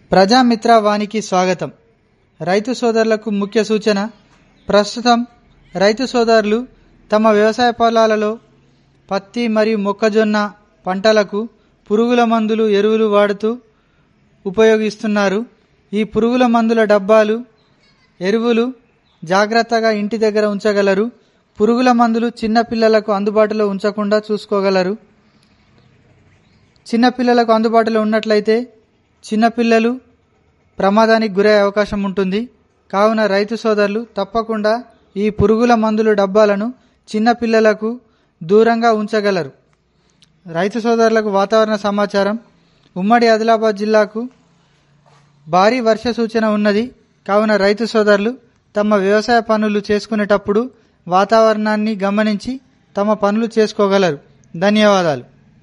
ప్రజామిత్ర వానికి స్వాగతం. రైతు సోదరులకు ముఖ్య సూచన. ప్రస్తుతం రైతు సోదరులు తమ వ్యవసాయ పొలాలలో పత్తి మరియు మొక్కజొన్న పంటలకు పురుగుల మందులు, ఎరువులు వాడుతూ ఉపయోగిస్తున్నారు. ఈ పురుగుల మందుల డబ్బాలు, ఎరువులు జాగ్రత్తగా ఇంటి దగ్గర ఉంచగలరు. పురుగుల మందులు చిన్నపిల్లలకు అందుబాటులో ఉంచకుండా చూసుకోగలరు. చిన్నపిల్లలకు అందుబాటులో ఉన్నట్లయితే చిన్నపిల్లలు ప్రమాదానికి గురయ్యే అవకాశం ఉంటుంది. కావున రైతు సోదరులు తప్పకుండా ఈ పురుగుల మందుల డబ్బాలను చిన్నపిల్లలకు దూరంగా ఉంచగలరు. రైతు సోదరులకు వాతావరణ సమాచారం. ఉమ్మడి ఆదిలాబాద్ జిల్లాకు భారీ వర్ష సూచన ఉన్నది. కావున రైతు సోదరులు తమ వ్యవసాయ పనులు చేసుకునేటప్పుడు వాతావరణాన్ని గమనించి తమ పనులు చేసుకోగలరు. ధన్యవాదాలు.